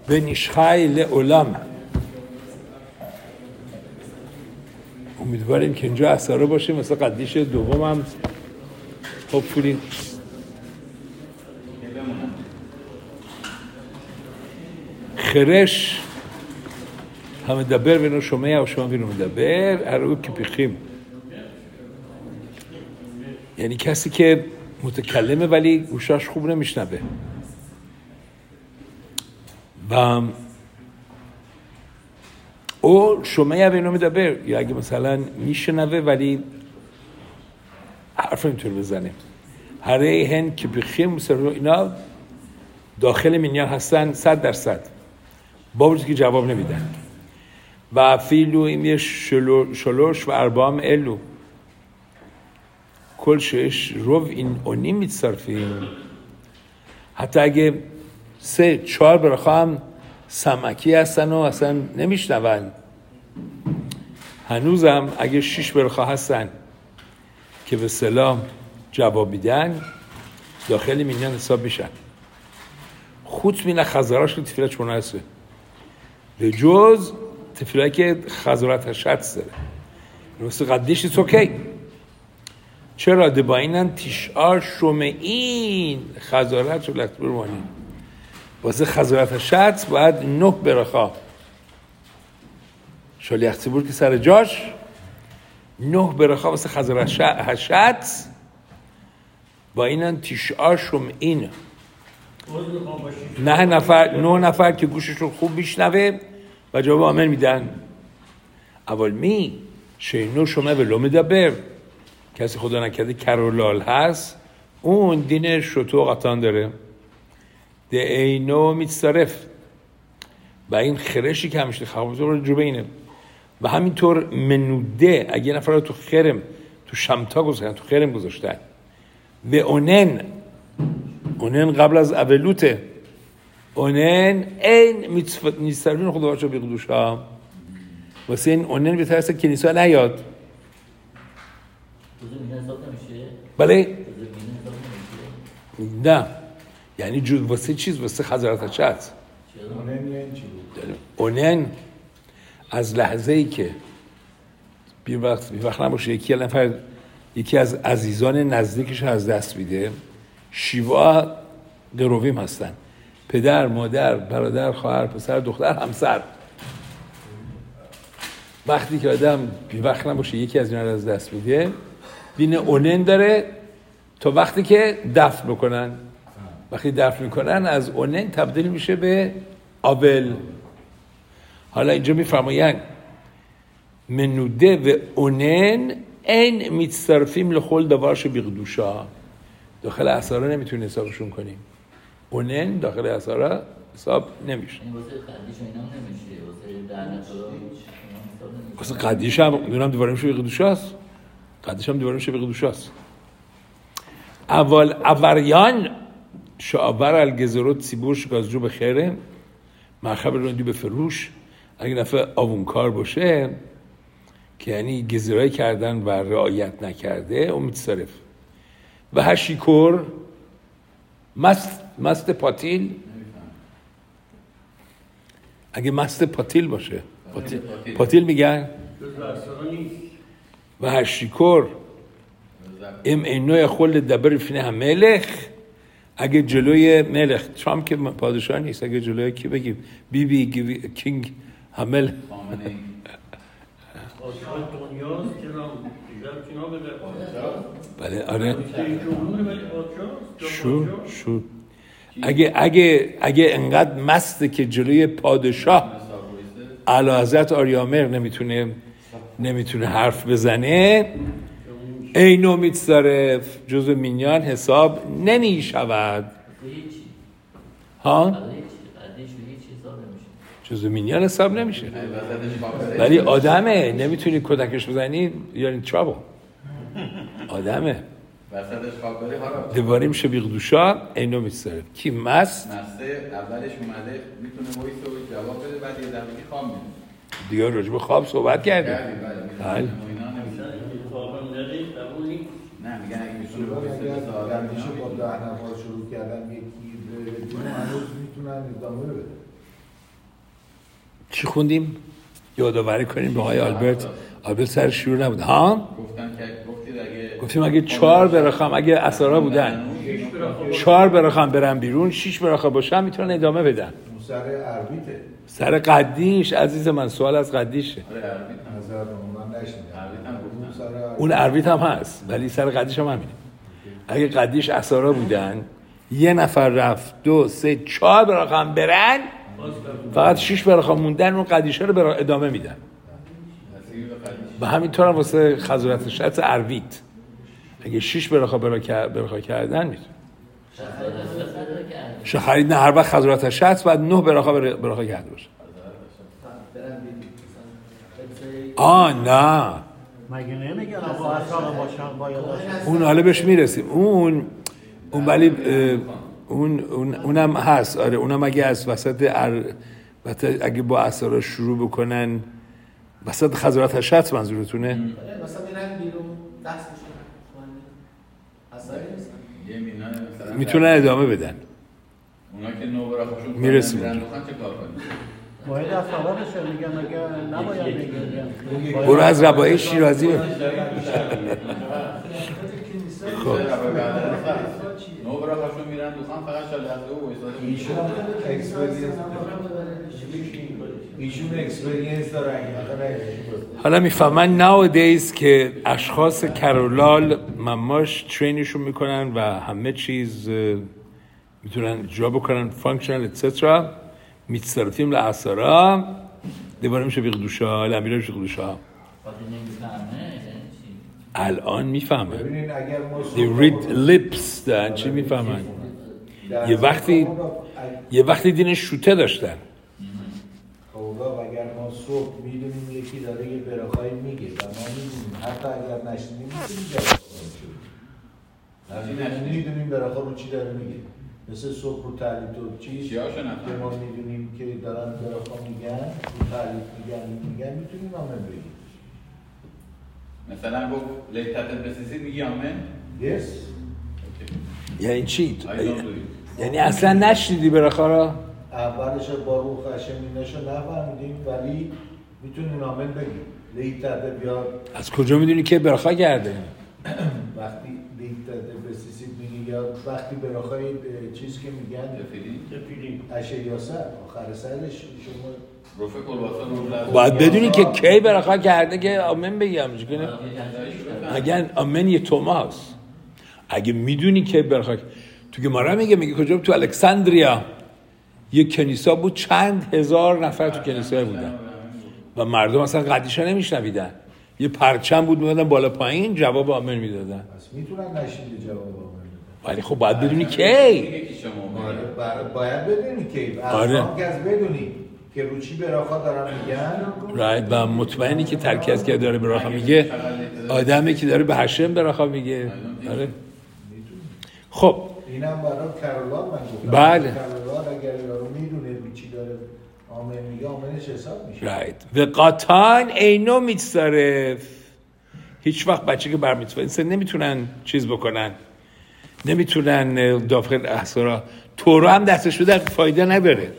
ונשחי לעולם. امیدواریم که اینجا اثاره باشیم. مثلا قدیش دوم هم hopefully خرش המדבר ואינו שומע ושומע ואינו מדבר, הרי הוא כפיכים. یعنی کسی که متکلمه ولی گوشاش خوب نمیشنوه. و او شمع و اینو میدبر، یا اگه مثلا میشنوه ولی حرف نمیتونه بزنه. هر هن که بخیم اینا داخل منیان هستن 100%، با وجودی که جواب نمیدن. و فیلو این شلوش و اربام الو کل شش رو این اونی میتصرفیم. حتی اگه 3-4 برخوا هم سمکی هستن و اصلا نمیشنون، هنوزم اگه 6 برخوا هستن که به سلام جواب میدن داخل مینیان حساب میشن. خود مینه خزاراش که تفیلت چونه هسته به جز تفیلت که خزارت شدس داره مثل قدیش ایست اوکی. چرا؟ ده با اینن تیشار شمعین خزارت شو لکت بروانی واسه خزارت شدس باید 9 برخوا شالیختی بود که سر جاش 9 برخوا واسه خزارت شدس با اینن تیشار شمعین 9 نفر که گوششون خوب میشنوه و جواب آمن میدن. اول می شینو شما ولو میدبر، کسی خدا نکرده کرولال هست اون دین شتو قطان داره ده اینو میتصرف و این خرشی که همیشه خواهد رو جوبه اینه. و همینطور منوده اگه نفر رو تو خرم تو شمتا گذاشتن تو خرم گذاشتن و اونن قبل از اولوته اونن این میتصرفین خدا باشا بیقدوش ها واسه این اونن بترسه کنیسا نیاد. بله؟ نه یعنی جود واسه چیز واسه خزارت شد. اونن از لحظه ای که بی وقت نباشه یکی از عزیزان نزدیکش از دست میده، شیوا درویم هستن، پدر، مادر، برادر، خواهر، پسر، دختر، همسر. وقتی که آدم بی وقت نباشه یکی از اینا رو از دست میده دین اونن داره تا وقتی که دفن بکنن. وقتی دفن میکنن از اونن تبدیل میشه به آول. حالا اینجا میفرماین منوده و اونن این میتصرفیم لخول دوارش بیقدوشا. داخل اثاره نمیتونی حسابشون کنیم. اونن داخل اثاره حساب نمیشه. واسه قدیش هم دونم دیواره میشه بیقدوشاست. قدیش هم دیواره میشه بیقدوشاست. اوریان شعبر الگزروت سیبور شکازجو بخیره مرخب روندی به فروش. اگه نفع آوونکار باشه که یعنی گزیرایی کردن و رعایت نکرده اون میتصرف. و هر شیکور مست پاتیل، اگه مست پاتیل باشه پاتیل میگن. و هر شیکور ام اینو خل دبر فینه هم ملخ، اگه جلوی ملخ ترامپ که پادشاه نیست، اگه جلوی کی بگیم بی کینگ همل بله آره شو اگه انقدر مسته که جلوی پادشاه اعلی حضرت آریامر نمیتونه حرف بزنه اینو میتصرف جزو مینیان حساب نمیشود. ها؟ جزو مینیان حساب نمیشه ولی آدمه نمیتونی کدکش بزنی یعنی ترابل. آدمه دواری میشه بیقدوشا اینو میتصرف. کی مست؟ مسته اولش اومده میتونه وایس رو جواب بده بعد یه دفعه خواب میده دیگه راجع به خواب صحبت کردیم. بله نه میگن اگه میتونه وایس آدم میشه با 10 نفر شروع کردن یکی هنوز میتونن ادامه بده. چی خوندیم؟ یادآوری کنیم به آقای آلبرت سر شروع نبود. ها؟ گفتیم اگه 4 براخم اگه اسارا بودن 4 براخم برن بیرون 6 براخه باشن میتونن ادامه بدن. سر عربیته. سر قدیش عزیز من، سوال از قدیشه. اون عربیت هم هست ولی سر قدیش هم همینه. اگه قدیش اسارا بودن یه نفر رفت 2 3 4 براخم برن فقط 6 براخم موندن اون قدیشه رو ادامه میدن. و همینطور هم واسه خضرت شرط عربیت اگه 6 براخه کردن میتونه شخرید نه هر وقت خضرت شرط بعد 9 براخه کرده باشه. نه مگه نمیگن آقا اصلا باشن باید اون حالا بهش میرسیم. اون ولی اونم هست. آره اونم اگه از وسط اگه با اسرار شروع بکنن وسط خضرات هشت منظورتونه؟ مثلا میرن بیرون دست میشونن میتونن ادامه بدن. اونا که نوبرا خوشون میرسیم چه کار کنیم؟ باید اصلا بشه میگن اگه نباید بگن برو از ربایی شیرازی خب نوبرا خوشون میرن دوخان فقط شاید از ایشون اکسپریانس دارن. حالا میفهمن nowadays که اشخاص کرولال مماش ترینشون میکنن و همه چیز میتونن اجرا بکنن فانکشنال اتسترا میتصرفیم لعصارا دوباره میشه بیقدوشا لمیره میشه قدوشا. الان میفهمن ببینین اگر they read lips دارن چی میفهمن. یه وقتی دین شوته داشتن. خب اگر ما صبح میدونیم یکی داره یه براخایی میگه و ما میدونیم حتی اگر نشنیدیم میتونیم میدونیم براخا رو چی داره میگه. مثل صبح رو تعلیت و چیز که ما میدونیم که دارن براخا میگن رو تعلیت میگن میتونیم آمن بگیم. مثلا گفت لیتت بسیزی میگی آمن؟ Yes. یعنی چی؟ یعنی اصلا نشنیدی براخا را؟ اولش با روح خشمینش رو نفهمیدیم ولی میتونیم آمن بگیم. لیتت بیاد از کجا میدونی که براخا کرده؟ وقتی لیتت بسیزی میگی یا وقتی براخای چیز که میگن تفیلی عشه یاسر آخر سرش شما روفه کلواسا رو باید بدونی که کی براخا کرده که آمن بگم اگر آمن یه توماس اگه میدونی که براخا تو گمارا میگه کجا تو الکساندریا یک کنیسا بود چند هزار نفر تو کنیسا بودن و مردم اصلا قدیشا نمیشنویدن یه پرچم بود میدادن بالا پایین جواب آمن میدادن. پس میتونن نشینده جواب آمن بدن ولی خب باید بدونی کی. باید بدونی کی. آره از بدونی که رو چی براخا دارن میگن و مطمئنی که ترکیز که داره براخا میگه آدمی که داره به هشم براخا میگه. آره خب اینم برای کرولان من گفتم. بله کرولان اگر یارو میدونه چی داره آمن میگه آمنش حساب میشه. و قاطان اینو میتصرف. هیچ وقت بچه که برمیتونه انسان نمیتونن چیز بکنن نمیتونن داخل احسارا تورا هم دستش بده فایده نداره.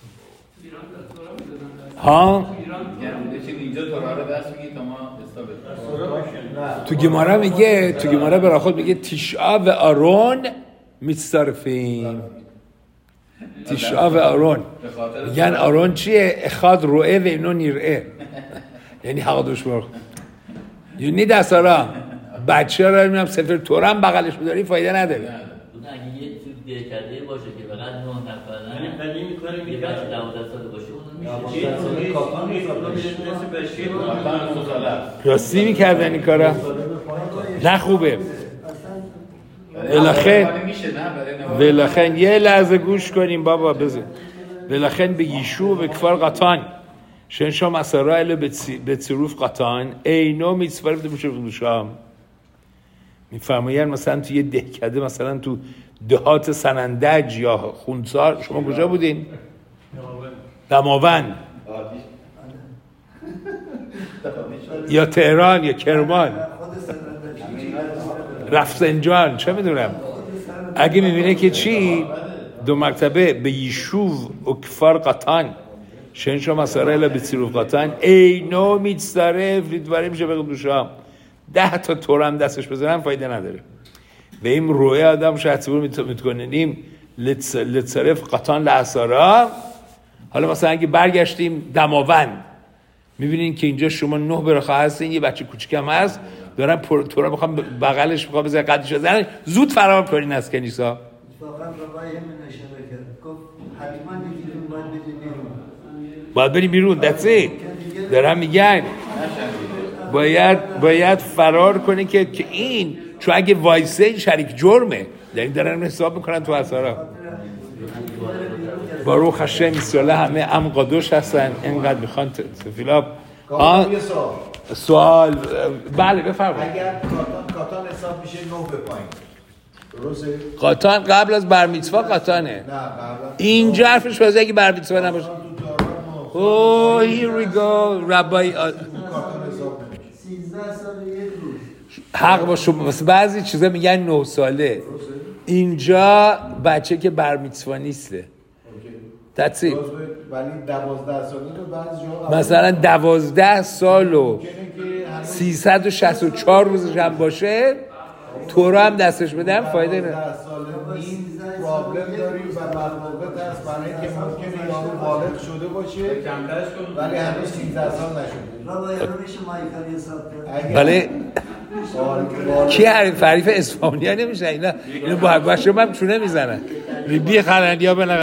ها اینجا تورا رو دست میگی تا ما استابت تو گمارا میگه تو گمارا برای خود میگه تیشعا و آرون میتصرفین. تیشعا و آرون میگن آرون چیه؟ اخاد روئه و اینو نیرئه یعنی حق دوش برخ یعنی دستارا بچه را میدونم سفر تورا هم بغلش بداری فایده نداره. اگه یه چیز دیگه کرده باشه که فقط 9 نفرن ولی میکنیم یه بچه 12 ساله باشه اون میشه راستی میکردن این کارا نه خوبه. ولخن یه لحظه گوش کنیم بابا بذار. ولخن به یشوع به کفار قطان شنشام اسرائیل به تصروف قطان اینو میتصرف ده میشه قدوشام. میفرماین مثلا تو یه دهکده مثلا تو دهات سنندج یا خونسار شما کجا بودین؟ دماوند یا تهران یا کرمان رفسنجان چه میدونم. اگه میبینه که چی 2 مرتبه به یشوع و کفار قطان שאין שום מסרה אלא בצירוף قطن אינו מצטרף לדברים שבקדושם. 10 تا تورا هم دستش بزنن فایده نداره. و این روی آدم שהציבור מתכוננים לצרף قطن לעשרה. حالا مثلا اگه برگشتیم دماوند میبینین که اینجا شما 9 برخه هستین، یه بچه کوچیکم هست دارن تورا بخوام بغلش بخوام بزنن قدش بزنن، زود فرار کنین از کنیسا. واقعا ربای همین اشاره کرد، گفت حتما یکیتون باید بدید بیرون، باید بریم بیرون. دسته دارن میگن باید فرار کنی که این چون اگه وایسه این شریک جرمه، یعنی دارن حساب میکنن تو اثارا. باروخ هشم ایسیاله همه ام قادوش هستن، اینقدر میخوان تفیلا. سوال بله بفرمایید. اگر کاتان حساب میشه 9 به پایین درسته؟ قطان قبل از بر میtzва قطانه. اینجا حرفش واسه اگه بر میtzva نباشه. Oh here we go ربای 13 سال یک روز حق با شما. بعضی چیزا میگن 9 ساله. اینجا بچه که بر میtzva نیسته. That's it. ولی 12 ساله تو بعضی جاها مثلا 12 سال و 364 روزش هم باشه تورا هم دستش بدن فایده نه. 12 ساله این پرابلم داریم و مربوط است برای اینکه ممکنه یارو بالغ شده باشه ولی هنوز 13 سال نشده. ربای همیشه مایکل حساب کرد. بله کی حریف اصفهانی نمیشه اینا با شما هم چونه میزنن بی خلندی ها